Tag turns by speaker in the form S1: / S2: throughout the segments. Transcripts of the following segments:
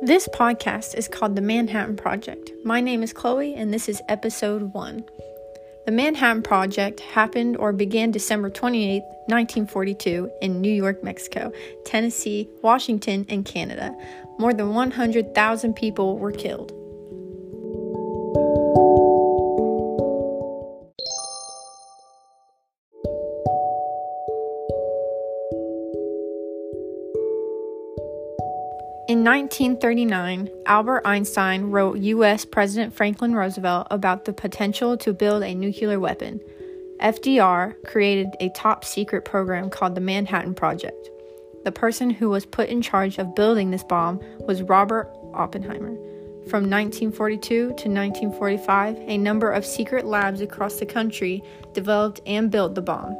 S1: This podcast is called The Manhattan Project. My name is Chloe, and this is episode 1. The Manhattan Project happened or began December 28, 1942 in New York, Mexico, Tennessee, Washington, and Canada. More than 100,000 people were killed. In 1939, Albert Einstein wrote U.S. President Franklin Roosevelt about the potential to build a nuclear weapon. FDR created a top-secret program called the Manhattan Project. The person who was put in charge of building this bomb was Robert Oppenheimer. From 1942 to 1945, a number of secret labs across the country developed and built the bomb.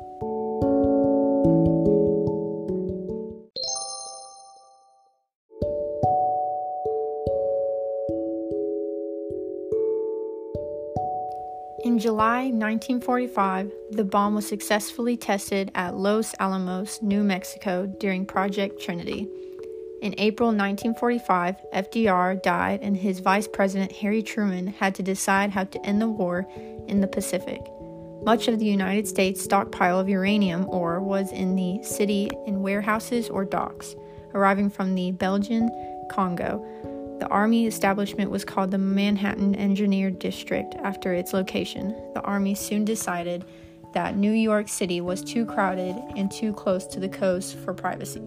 S1: In July 1945, the bomb was successfully tested at Los Alamos, New Mexico during Project Trinity. In April 1945, FDR died and his vice president Harry Truman had to decide how to end the war in the Pacific. Much of the United States stockpile of uranium ore was in the city in warehouses or docks, arriving from the Belgian Congo. The Army establishment was called the Manhattan Engineer District after its location. The Army soon decided that New York City was too crowded and too close to the coast for privacy.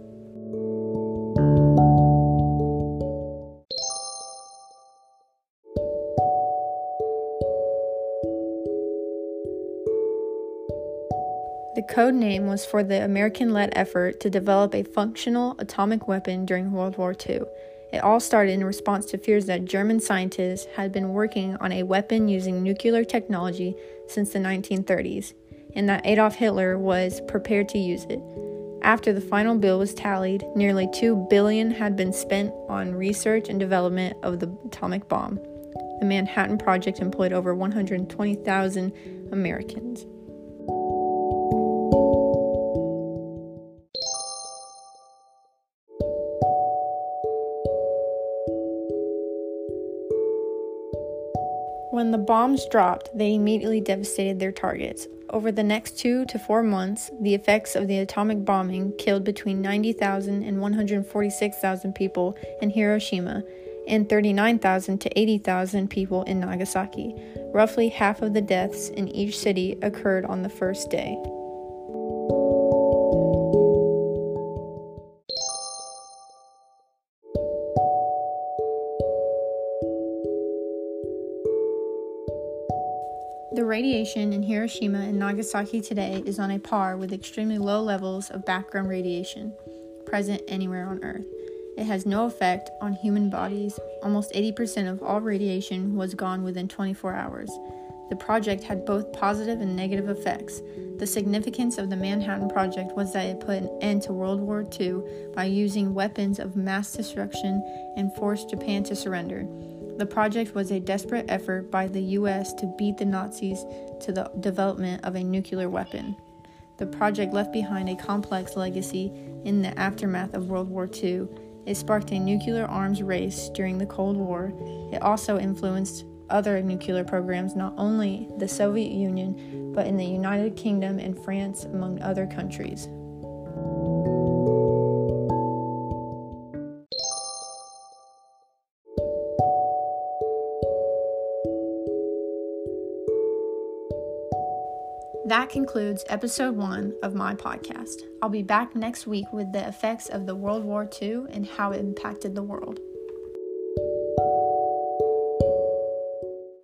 S1: The code name was for the American-led effort to develop a functional atomic weapon during World War II. It all started in response to fears that German scientists had been working on a weapon using nuclear technology since the 1930s, and that Adolf Hitler was prepared to use it. After the final bill was tallied, nearly $2 billion had been spent on research and development of the atomic bomb. The Manhattan Project employed over 120,000 Americans. When the bombs dropped, they immediately devastated their targets. Over the next 2 to 4 months, the effects of the atomic bombing killed between 90,000 and 146,000 people in Hiroshima and 39,000 to 80,000 people in Nagasaki. Roughly half of the deaths in each city occurred on the first day. The radiation in Hiroshima and Nagasaki today is on a par with extremely low levels of background radiation present anywhere on Earth. It has no effect on human bodies. Almost 80% of all radiation was gone within 24 hours. The project had both positive and negative effects. The significance of the Manhattan Project was that it put an end to World War II by using weapons of mass destruction and forced Japan to surrender. The project was a desperate effort by the U.S. to beat the Nazis to the development of a nuclear weapon. The project left behind a complex legacy in the aftermath of World War II. It sparked a nuclear arms race during the Cold War. It also influenced other nuclear programs, not only the Soviet Union, but in the United Kingdom and France, among other countries. That concludes episode 1 of my podcast. I'll be back next week with the effects of the World War II and how it impacted the world.